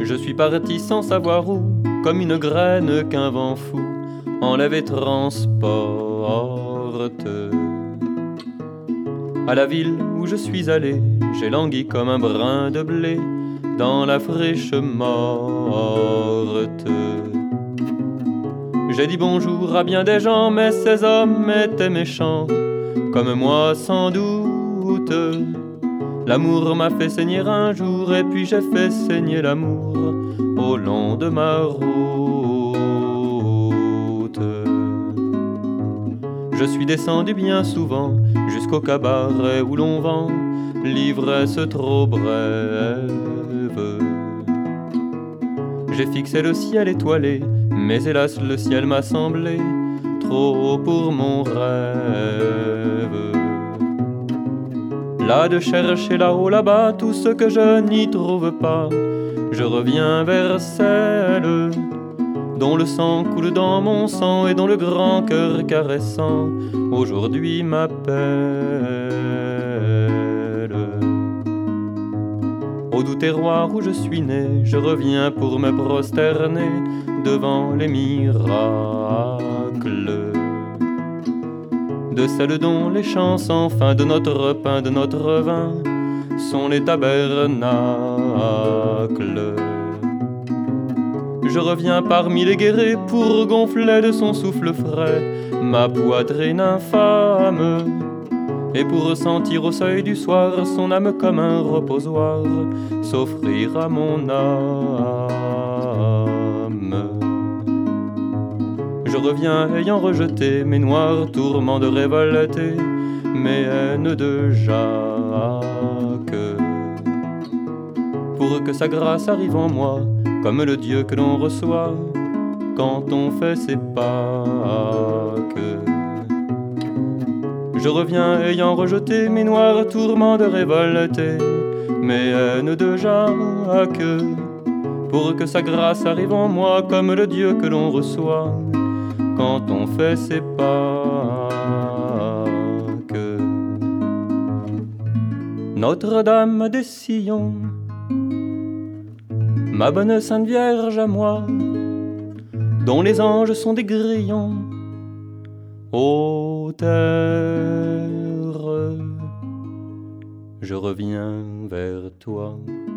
Je suis parti sans savoir où, comme une graine qu'un vent fou enlève et transporte. À la ville où je suis allé, j'ai langui comme un brin de blé dans la fraîche morte. J'ai dit bonjour à bien des gens, mais ces hommes étaient méchants, comme moi sans doute. L'amour m'a fait saigner un jour, et puis j'ai fait saigner l'amour au long de ma route. Je suis descendu bien souvent jusqu'au cabaret où l'on vend l'ivresse trop brève. J'ai fixé le ciel étoilé, mais hélas le ciel m'a semblé trop haut pour mon rêve. Là de chercher là-haut, là-bas, tout ce que je n'y trouve pas, je reviens vers celle dont le sang coule dans mon sang et dont le grand cœur caressant aujourd'hui m'appelle. Au doux terroir où je suis né, je reviens pour me prosterner devant les miracles de celles dont les chants sans fin, de notre pain, de notre vin, sont les tabernacles. Je reviens parmi les guérets pour gonfler de son souffle frais ma poitrine infâme, et pour ressentir au seuil du soir son âme comme un reposoir s'offrir à mon âme. Je reviens ayant rejeté mes noirs tourments de révolté, mes haines de Jacques, pour que sa grâce arrive en moi comme le Dieu que l'on reçoit quand on fait ses Pâques. Je reviens ayant rejeté mes noirs tourments de révolté, mes haines de Jacques, pour que sa grâce arrive en moi comme le Dieu que l'on reçoit quand on fait ses Pâques. Notre-Dame des Sillons, ma bonne Sainte Vierge à moi, dont les anges sont des grillons, ô terre, je reviens vers toi.